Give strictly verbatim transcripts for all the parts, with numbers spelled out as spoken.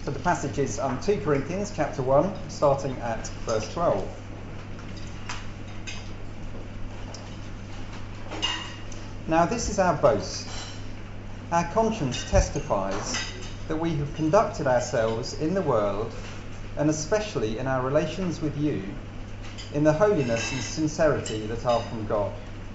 So the passage is um, two Corinthians chapter one, starting at verse twelve. Now this is our boast. Our conscience testifies that we have conducted ourselves in the world, and especially in our relations with you, in the holiness and sincerity that are from God.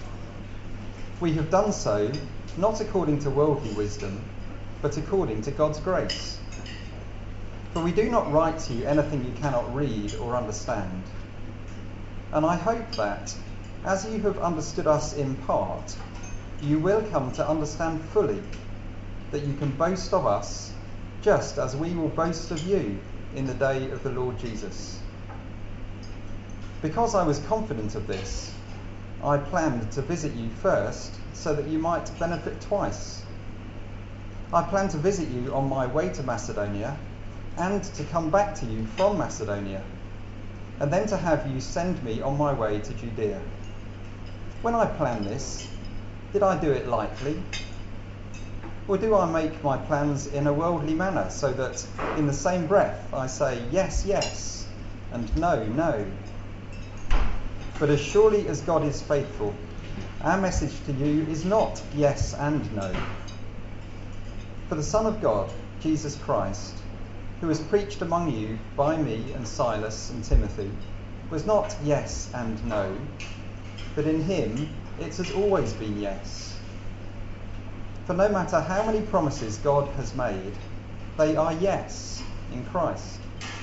We have done so not according to worldly wisdom, but according to God's grace. For we do not write to you anything you cannot read or understand. And I hope that, as you have understood us in part, you will come to understand fully that you can boast of us just as we will boast of you in the day of the Lord Jesus. Because I was confident of this, I planned to visit you first so that you might benefit twice. I planned to visit you on my way to Macedonia and to come back to you from Macedonia, and then to have you send me on my way to Judea. When I planned this, did I do it lightly? Or do I make my plans in a worldly manner, so that in the same breath I say yes, yes, and no, no? But as surely as God is faithful, our message to you is not yes and no. For the Son of God, Jesus Christ, who was preached among you by me and Silas and Timothy, was not yes and no, but in him it has always been yes. For no matter how many promises God has made, they are yes in Christ.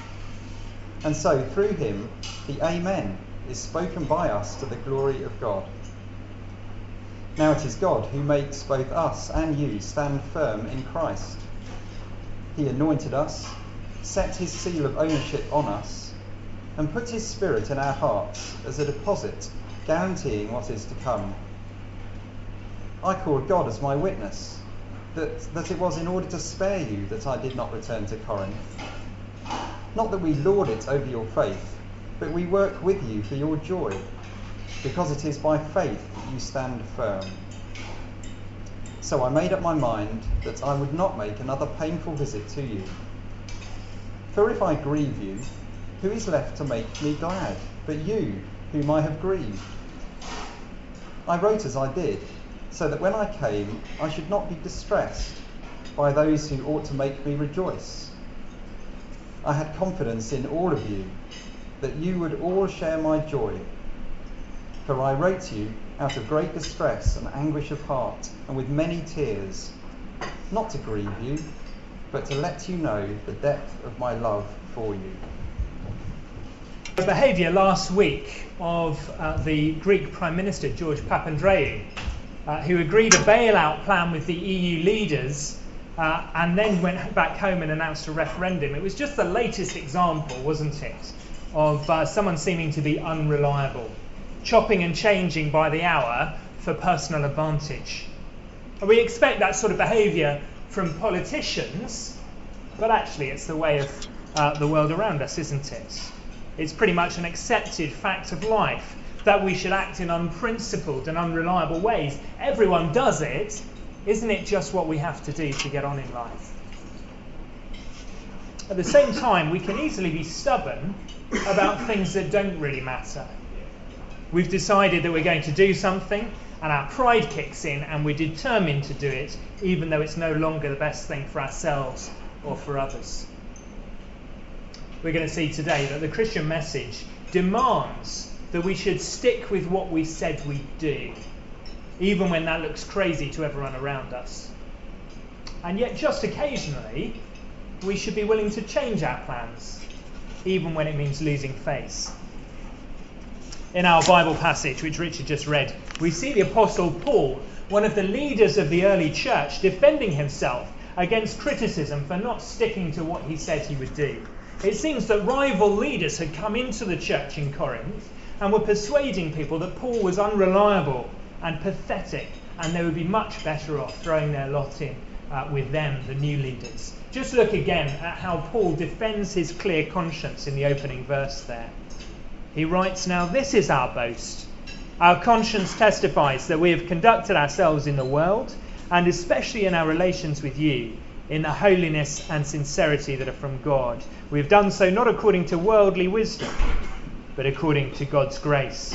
And so through him the Amen is spoken by us to the glory of God. Now it is God who makes both us and you stand firm in Christ. He anointed us, set his seal of ownership on us, and put his Spirit in our hearts as a deposit, guaranteeing what is to come. I call God as my witness, that, that it was in order to spare you that I did not return to Corinth. Not that we lord it over your faith, but we work with you for your joy, because it is by faith that you stand firm. So I made up my mind that I would not make another painful visit to you. For if I grieve you, who is left to make me glad, but you, whom I have grieved? I wrote as I did, so that when I came, I should not be distressed by those who ought to make me rejoice. I had confidence in all of you, that you would all share my joy. For I wrote to you out of great distress and anguish of heart, and with many tears, not to grieve you, but to let you know the depth of my love for you. The behaviour last week of uh, the Greek Prime Minister George Papandreou, uh, who agreed a bailout plan with the E U leaders uh, and then went back home and announced a referendum. It was just the latest example, wasn't it, of uh, someone seeming to be unreliable, chopping and changing by the hour for personal advantage. And we expect that sort of behaviour from politicians, but actually it's the way of uh, the world around us, isn't it? It's pretty much an accepted fact of life that we should act in unprincipled and unreliable ways. Everyone does it. Isn't it just what we have to do to get on in life? At the same time, we can easily be stubborn about things that don't really matter. We've decided that we're going to do something, and our pride kicks in, and we're determined to do it, even though it's no longer the best thing for ourselves or for others. We're going to see today that the Christian message demands that we should stick with what we said we'd do, even when that looks crazy to everyone around us. And yet, just occasionally, we should be willing to change our plans, even when it means losing face. In our Bible passage, which Richard just read, we see the Apostle Paul, one of the leaders of the early church, defending himself against criticism for not sticking to what he said he would do. It seems that rival leaders had come into the church in Corinth and were persuading people that Paul was unreliable and pathetic, and they would be much better off throwing their lot in uh, with them, the new leaders. Just look again at how Paul defends his clear conscience in the opening verse there. He writes, "Now this is our boast. Our conscience testifies that we have conducted ourselves in the world, and especially in our relations with you, in the holiness and sincerity that are from God. We have done so not according to worldly wisdom, but according to God's grace.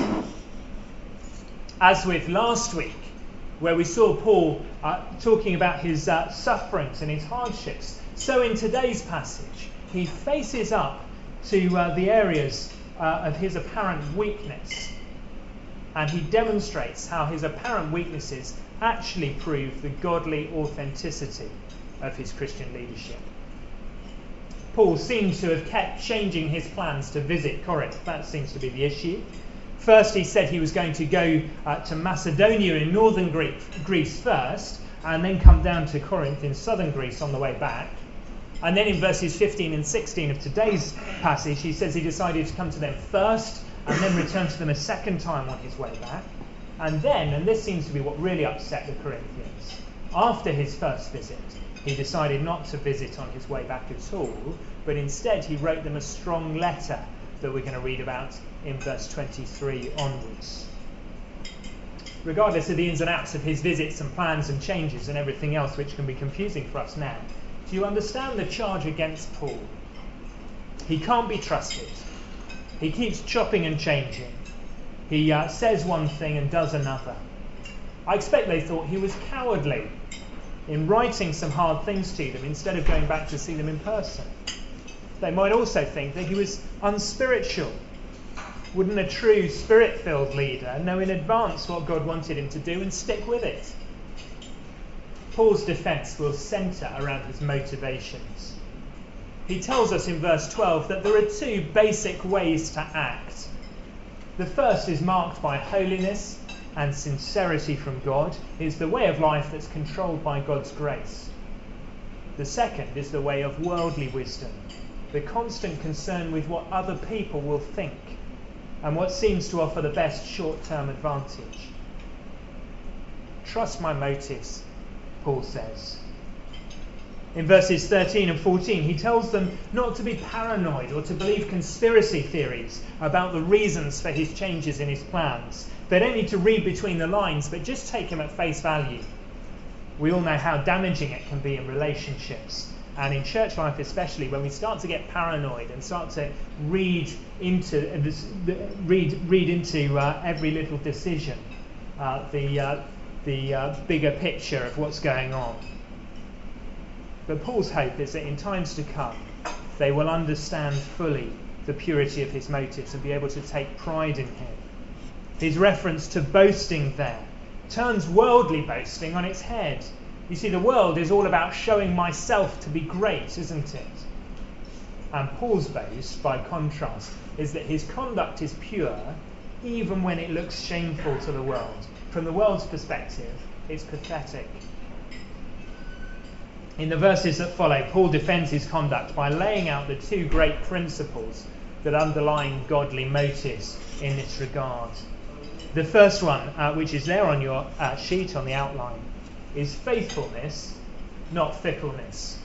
As with last week, where we saw Paul uh, talking about his uh, sufferings and his hardships, so in today's passage, he faces up to uh, the areas uh, of his apparent weakness, and he demonstrates how his apparent weaknesses actually prove the godly authenticity of his Christian leadership. Paul seems to have kept changing his plans to visit Corinth. That seems to be the issue. First, he said he was going to go uh, to Macedonia in northern Greece first, and then come down to Corinth in southern Greece on the way back. And then in verses fifteen and sixteen of today's passage, he says he decided to come to them first and then return to them a second time on his way back. And then, and this seems to be what really upset the Corinthians, after his first visit, he decided not to visit on his way back at all, but instead he wrote them a strong letter that we're going to read about in verse twenty-three onwards. Regardless of the ins and outs of his visits and plans and changes and everything else which can be confusing for us now, do you understand the charge against Paul? He can't be trusted. He keeps chopping and changing. He uh, says one thing and does another. I expect they thought he was cowardly in writing some hard things to them instead of going back to see them in person. They might also think that he was unspiritual. Wouldn't a true spirit-filled leader know in advance what God wanted him to do and stick with it? Paul's defence will centre around his motivations. He tells us in verse twelve that there are two basic ways to act. The first is marked by holiness and sincerity from God. It's the way of life that's controlled by God's grace. The second is the way of worldly wisdom, the constant concern with what other people will think and what seems to offer the best short-term advantage. Trust my motives, Paul says. In verses thirteen and fourteen, he tells them not to be paranoid or to believe conspiracy theories about the reasons for his changes in his plans. They don't need to read between the lines, but just take him at face value. We all know how damaging it can be in relationships, and in church life especially, when we start to get paranoid and start to read into read read into uh, every little decision, uh, the uh, the uh, bigger picture of what's going on. But Paul's hope is that in times to come, they will understand fully the purity of his motives and be able to take pride in him. His reference to boasting there turns worldly boasting on its head. You see, the world is all about showing myself to be great, isn't it? And Paul's boast, by contrast, is that his conduct is pure, even when it looks shameful to the world. From the world's perspective, it's pathetic. In the verses that follow, Paul defends his conduct by laying out the two great principles that underlie godly motives in this regard. The first one, uh, which is there on your uh, sheet on the outline, is faithfulness, not fickleness.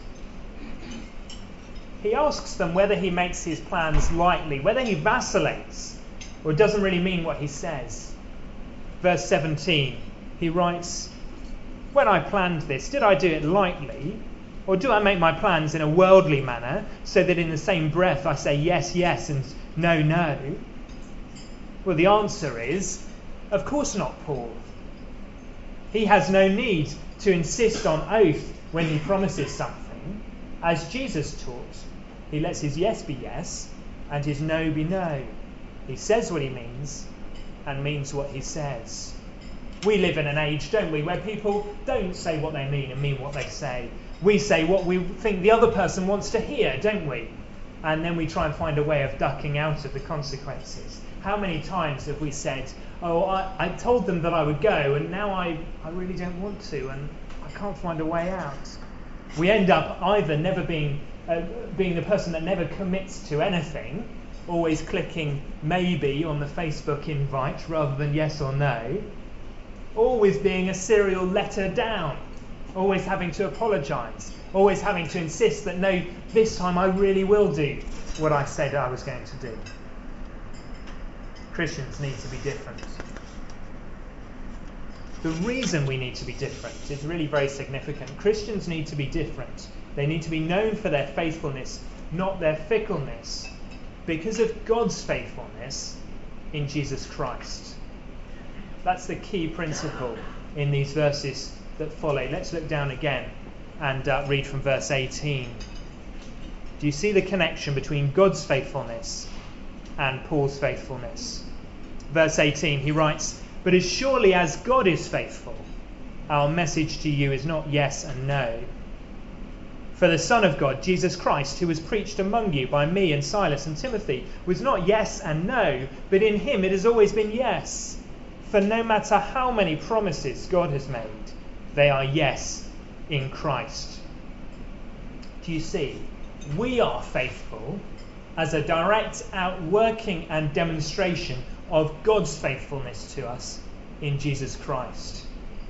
He asks them whether he makes his plans lightly, whether he vacillates, or doesn't really mean what he says. Verse seventeen, he writes, "When I planned this, did I do it lightly? Or do I make my plans in a worldly manner, so that in the same breath I say yes, yes, and no, no?" Well, the answer is, of course not, Paul. He has no need to insist on oath when he promises something. As Jesus taught, he lets his yes be yes and his no be no. He says what he means and means what he says. We live in an age, don't we, where people don't say what they mean and mean what they say. We say what we think the other person wants to hear, don't we? And then we try and find a way of ducking out of the consequences. How many times have we said, oh, I, I told them that I would go, and now I, I really don't want to, and I can't find a way out. We end up either never being uh, being the person that never commits to anything, always clicking maybe on the Facebook invite rather than yes or no, always being a serial letter down, always having to apologise, always having to insist that no, this time I really will do what I said I was going to do. Christians need to be different. The reason we need to be different is really very significant. Christians need to be different They need to be known for their faithfulness, not their fickleness, because of God's faithfulness in Jesus Christ. That's the key principle in these verses that follow. Let's look down again and uh, read from verse eighteen. Do you see the connection between God's faithfulness and Paul's faithfulness? Verse eighteen, he writes, "But as surely as God is faithful, our message to you is not yes and no. For the Son of God, Jesus Christ, who was preached among you by me and Silas and Timothy, was not yes and no, but in him it has always been yes. For no matter how many promises God has made, they are yes in Christ." Do you see? We are faithful as a direct outworking and demonstration of God's faithfulness to us in Jesus Christ.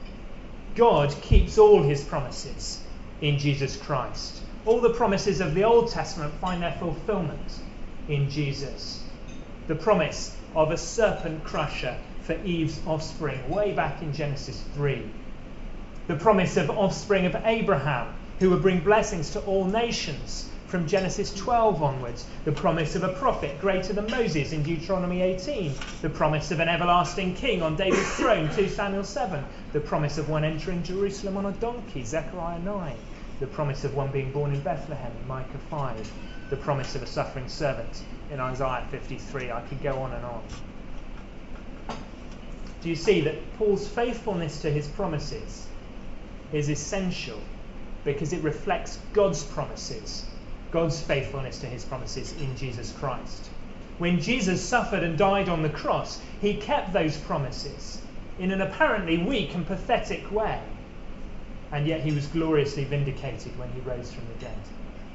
God keeps all his promises in Jesus Christ. All the promises of the Old Testament find their fulfillment in Jesus. The promise of a serpent crusher for Eve's offspring way back in Genesis three. The promise of offspring of Abraham who would bring blessings to all nations from Genesis twelve onwards. The promise of a prophet greater than Moses in Deuteronomy eighteen. The promise of an everlasting king on David's throne, two Samuel seven. The promise of one entering Jerusalem on a donkey, Zechariah nine. The promise of one being born in Bethlehem in Micah five. The promise of a suffering servant in Isaiah fifty-three. I could go on and on. Do you see that Paul's faithfulness to his promises is essential because it reflects God's promises, God's faithfulness to his promises in Jesus Christ. When Jesus suffered and died on the cross, he kept those promises in an apparently weak and pathetic way. And yet he was gloriously vindicated when he rose from the dead.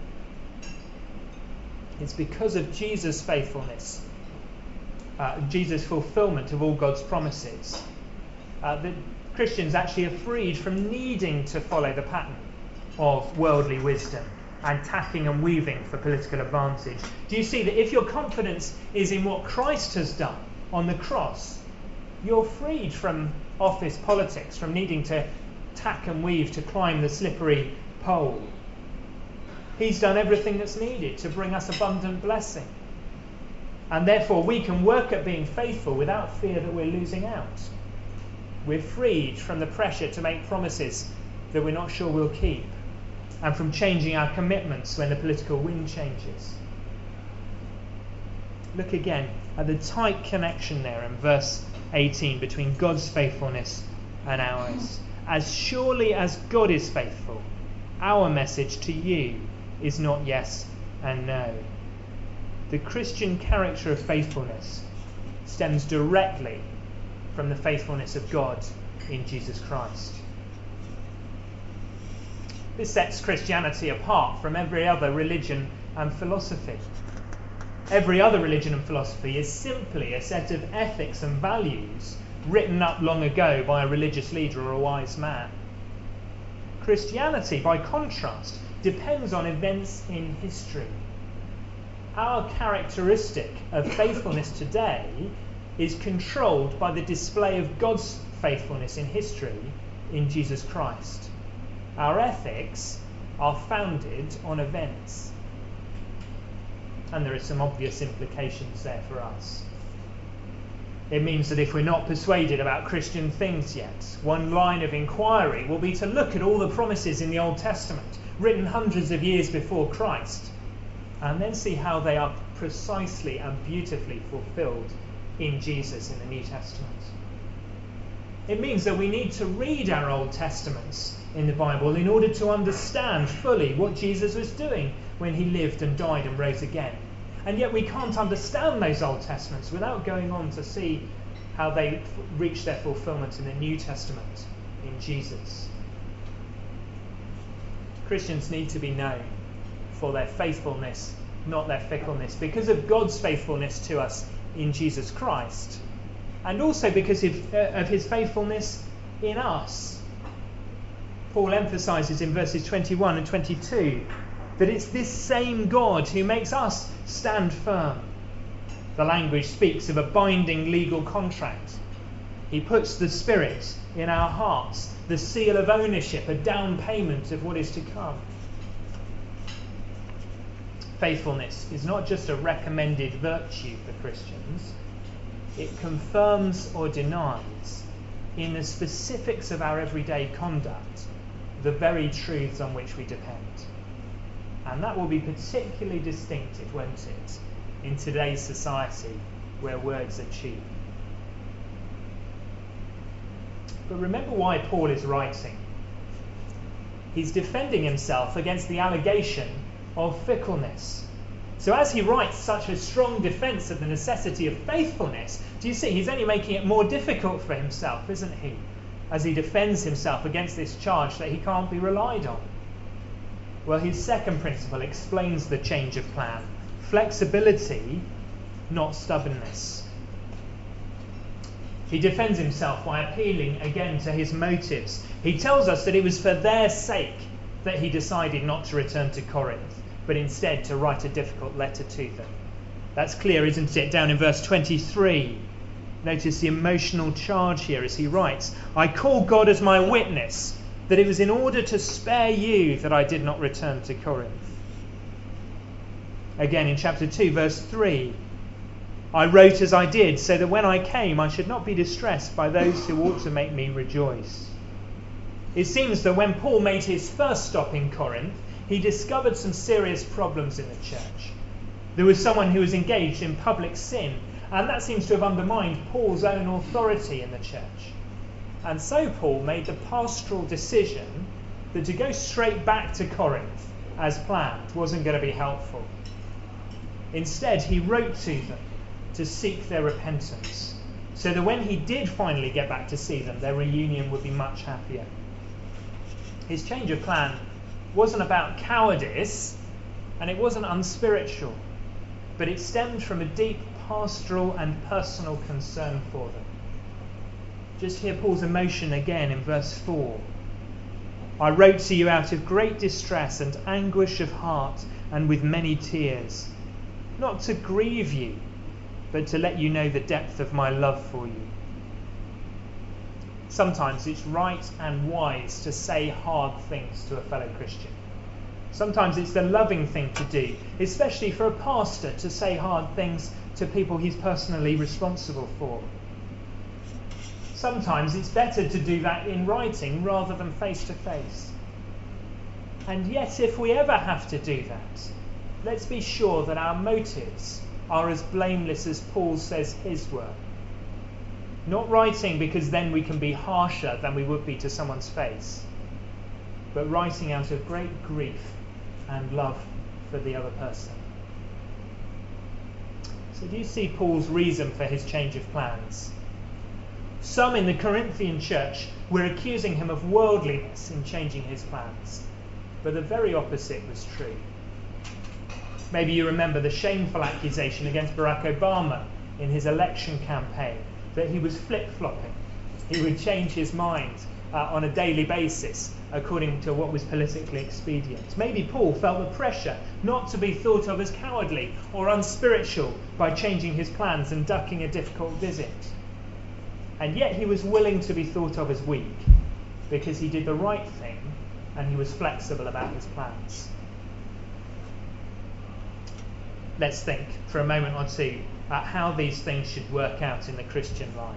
It's because of Jesus' faithfulness, uh, Jesus' fulfillment of all God's promises, uh, that Christians actually are freed from needing to follow the pattern of worldly wisdom and tacking and weaving for political advantage. Do you see that if your confidence is in what Christ has done on the cross, you're freed from office politics, from needing to tack and weave to climb the slippery pole. He's done everything that's needed to bring us abundant blessing. And therefore we can work at being faithful without fear that we're losing out. We're freed from the pressure to make promises that we're not sure we'll keep, and from changing our commitments when the political wind changes. Look again at the tight connection there in verse eighteen between God's faithfulness and ours. As surely as God is faithful, our message to you is not yes and no. The Christian character of faithfulness stems directly from the faithfulness of God in Jesus Christ. This sets Christianity apart from every other religion and philosophy. Every other religion and philosophy is simply a set of ethics and values written up long ago by a religious leader or a wise man. Christianity, by contrast, depends on events in history. Our characteristic of faithfulness today is controlled by the display of God's faithfulness in history in Jesus Christ. Our ethics are founded on events. And there are some obvious implications there for us. It means that if we're not persuaded about Christian things yet, one line of inquiry will be to look at all the promises in the Old Testament, written hundreds of years before Christ, and then see how they are precisely and beautifully fulfilled in Jesus in the New Testament. It means that we need to read our Old Testaments in the Bible in order to understand fully what Jesus was doing when he lived and died and rose again. And yet we can't understand those Old Testaments without going on to see how they reach their fulfillment in the New Testament in Jesus. Christians need to be known for their faithfulness, not their fickleness, because of God's faithfulness to us in Jesus Christ, and also because of, uh, of his faithfulness in us. Paul emphasises in verses twenty-one and twenty-two that it's this same God who makes us stand firm. The language speaks of a binding legal contract. He puts the Spirit in our hearts, the seal of ownership, a down payment of what is to come. faithfulness is not just a recommended virtue for Christians, it confirms or denies in the specifics of our everyday conduct the very truths on which we depend. And that will be particularly distinctive, won't it, in today's society where words are cheap. But remember why Paul is writing. He's defending himself against the allegation of fickleness. So as he writes such a strong defence of the necessity of faithfulness, do you see, he's only making it more difficult for himself, isn't he? As he defends himself against this charge that he can't be relied on. Well, his second principle explains the change of plan. Flexibility, not stubbornness. He defends himself by appealing again to his motives. He tells us that it was for their sake that he decided not to return to Corinth, but instead to write a difficult letter to them. That's clear, isn't it? Down in verse twenty-three. Notice the emotional charge here as he writes, I call God as my witness that it was in order to spare you that I did not return to Corinth. Again in chapter two, verse three, I wrote as I did, so that when I came I should not be distressed by those who ought to make me rejoice. It seems that when Paul made his first stop in Corinth, he discovered some serious problems in the church. There was someone who was engaged in public sin, and that seems to have undermined Paul's own authority in the church. And so Paul made the pastoral decision that to go straight back to Corinth as planned wasn't going to be helpful. Instead, he wrote to them to seek their repentance, so that when he did finally get back to see them, their reunion would be much happier. His change of plan wasn't about cowardice, and it wasn't unspiritual, but it stemmed from a deep pastoral and personal concern for them. Just hear Paul's emotion again in verse four. I wrote to you out of great distress and anguish of heart and with many tears, not to grieve you, but to let you know the depth of my love for you. Sometimes it's right and wise to say hard things to a fellow Christian. Sometimes it's the loving thing to do, especially for a pastor to say hard things to people he's personally responsible for. Sometimes it's better to do that in writing rather than face to face. And yet, if we ever have to do that, let's be sure that our motives are as blameless as Paul says his were. Not writing because then we can be harsher than we would be to someone's face, but writing out of great grief and love for the other person. So do you see Paul's reason for his change of plans? Some in the Corinthian church were accusing him of worldliness in changing his plans, but the very opposite was true. Maybe you remember the shameful accusation against Barack Obama in his election campaign, that he was flip-flopping. He would change his mind uh, on a daily basis according to what was politically expedient. Maybe Paul felt the pressure not to be thought of as cowardly or unspiritual by changing his plans and ducking a difficult visit. And yet he was willing to be thought of as weak because he did the right thing and he was flexible about his plans. Let's think for a moment or two at how these things should work out in the Christian life.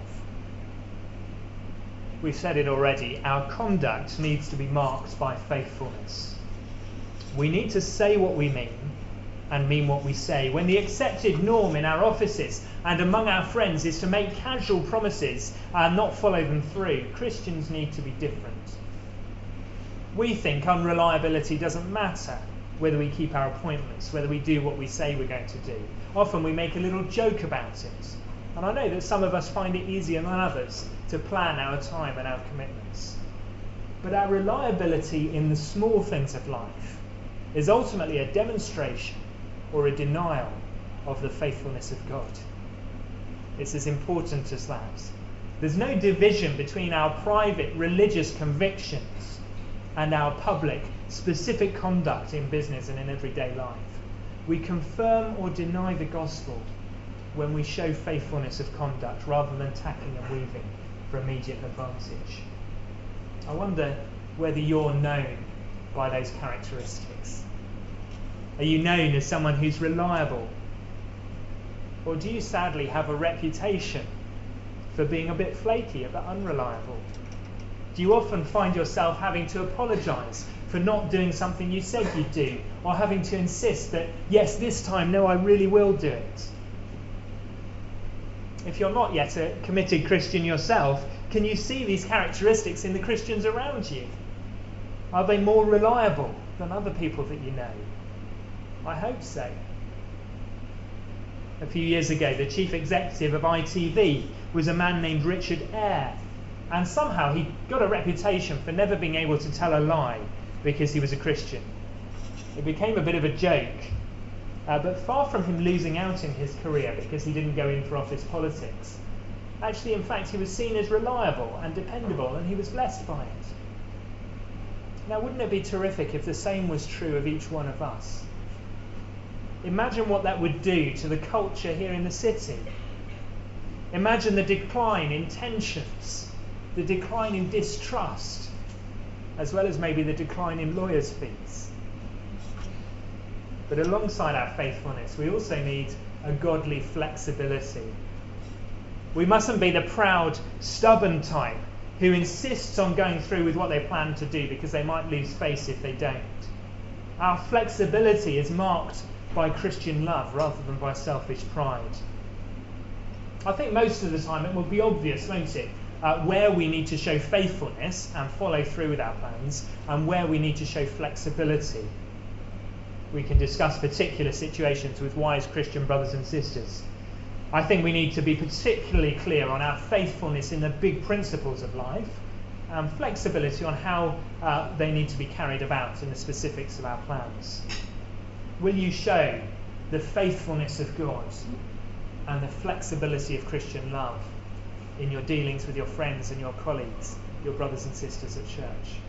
We've said it already, our conduct needs to be marked by faithfulness. We need to say what we mean and mean what we say. When the accepted norm in our offices and among our friends is to make casual promises and not follow them through, Christians need to be different. We think unreliability doesn't matter, whether we keep our appointments, whether we do what we say we're going to do. Often we make a little joke about it. And I know that some of us find it easier than others to plan our time and our commitments. But our reliability in the small things of life is ultimately a demonstration or a denial of the faithfulness of God. It's as important as that. There's no division between our private religious convictions and our public specific conduct in business and in everyday life. We confirm or deny the gospel when we show faithfulness of conduct rather than tacking and weaving for immediate advantage. I wonder whether you're known by those characteristics. Are you known as someone who's reliable? Or do you sadly have a reputation for being a bit flaky, a bit unreliable? Do you often find yourself having to apologise for not doing something you said you'd do, or having to insist that, yes, this time, no, I really will do it? If you're not yet a committed Christian yourself, can you see these characteristics in the Christians around you? Are they more reliable than other people that you know? I hope so. A few years ago, the chief executive of I T V was a man named Richard Eyre, and somehow he got a reputation for never being able to tell a lie because he was a Christian. It became a bit of a joke, uh, but far from him losing out in his career because he didn't go in for office politics, actually, in fact, he was seen as reliable and dependable, and he was blessed by it. Now, wouldn't it be terrific if the same was true of each one of us? Imagine what that would do to the culture here in the city. Imagine the decline in tensions, the decline in distrust, as well as maybe the decline in lawyers' fees. But alongside our faithfulness, we also need a godly flexibility. We mustn't be the proud, stubborn type who insists on going through with what they plan to do because they might lose face if they don't. Our flexibility is marked by Christian love rather than by selfish pride. I think most of the time it will be obvious, won't it, uh, where we need to show faithfulness and follow through with our plans, and where we need to show flexibility. We can discuss particular situations with wise Christian brothers and sisters. I think we need to be particularly clear on our faithfulness in the big principles of life, and flexibility on how uh, they need to be carried about in the specifics of our plans. Will you show the faithfulness of God and the flexibility of Christian love in your dealings with your friends and your colleagues, your brothers and sisters at church?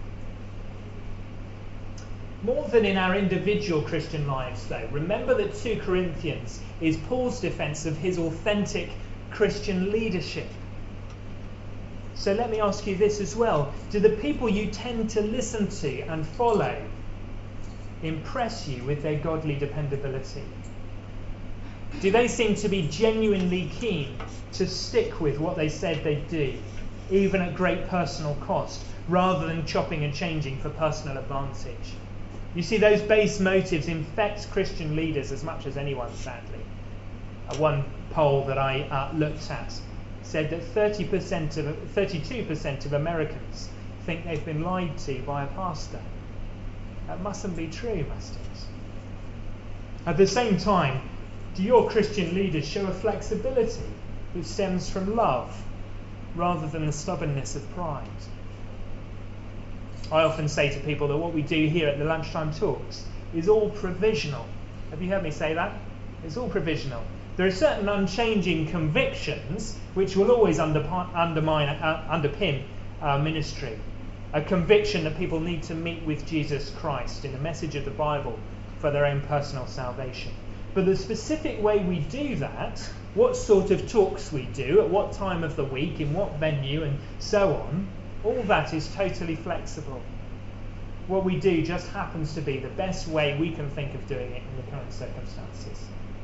More than in our individual Christian lives, though, remember that Second Corinthians is Paul's defence of his authentic Christian leadership. So let me ask you this as well. Do the people you tend to listen to and follow impress you with their godly dependability? Do they seem to be genuinely keen to stick with what they said they'd do, even at great personal cost, rather than chopping and changing for personal advantage? You see, those base motives infect Christian leaders as much as anyone, sadly. Uh, one poll that I uh, looked at said that thirty percent of, thirty-two percent of Americans think they've been lied to by a pastor. That mustn't be true, must it? At the same time, do your Christian leaders show a flexibility which stems from love rather than the stubbornness of pride? I often say to people that what we do here at the lunchtime talks is all provisional. Have you heard me say that? It's all provisional. There are certain unchanging convictions which will always under, undermine, uh, underpin our ministry. A conviction that people need to meet with Jesus Christ in the message of the Bible for their own personal salvation. But the specific way we do that, what sort of talks we do, at what time of the week, in what venue, and so on, all that is totally flexible. What we do just happens to be the best way we can think of doing it in the current circumstances.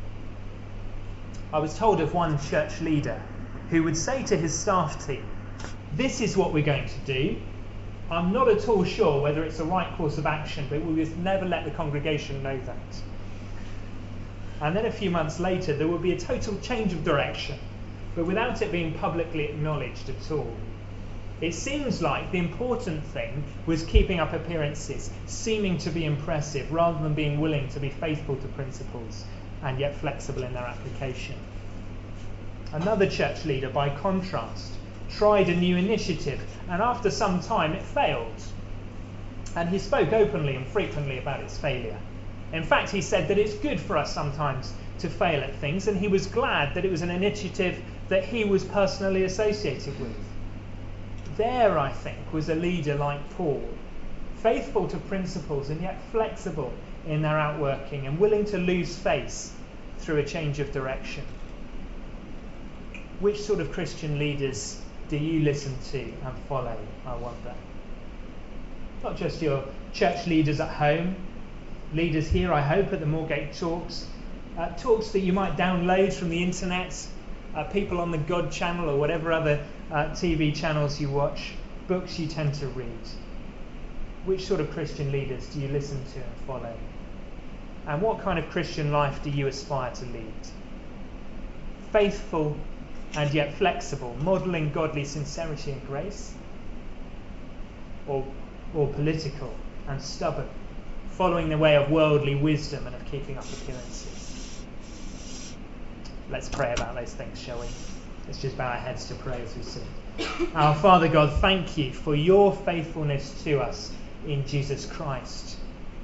I was told of one church leader who would say to his staff team, "This is what we're going to do. I'm not at all sure whether it's the right course of action, but we will never let the congregation know that." And then a few months later, there would be a total change of direction, but without it being publicly acknowledged at all. It seems like the important thing was keeping up appearances, seeming to be impressive, rather than being willing to be faithful to principles and yet flexible in their application. Another church leader, by contrast, tried a new initiative, and after some time it failed. And he spoke openly and frequently about its failure. In fact, he said that it's good for us sometimes to fail at things, and he was glad that it was an initiative that he was personally associated with. There, I think, was a leader like Paul, faithful to principles and yet flexible in their outworking and willing to lose face through a change of direction. Which sort of Christian leaders do you listen to and follow, I wonder? Not just your church leaders at home, leaders here, I hope, at the Moorgate Talks, uh, talks that you might download from the internet, uh, people on the God channel or whatever other uh, T V channels you watch, books you tend to read. Which sort of Christian leaders do you listen to and follow? And what kind of Christian life do you aspire to lead? Faithful and yet flexible, modelling godly sincerity and grace? Or, or political and stubborn, following the way of worldly wisdom and of keeping up appearances? Let's pray about those things, shall we? Let's just bow our heads to pray as we sing. Our Father God, thank you for your faithfulness to us in Jesus Christ.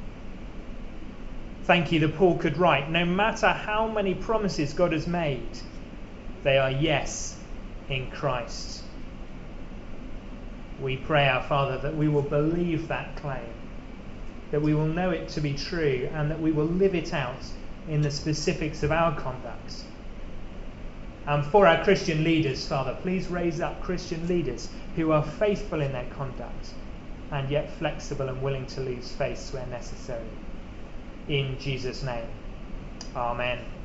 Thank you that Paul could write, no matter how many promises God has made, they are yes in Christ. We pray, our Father, that we will believe that claim, that we will know it to be true, and that we will live it out in the specifics of our conduct. And for our Christian leaders, Father, please raise up Christian leaders who are faithful in their conduct and yet flexible and willing to lose face where necessary. In Jesus' name, amen.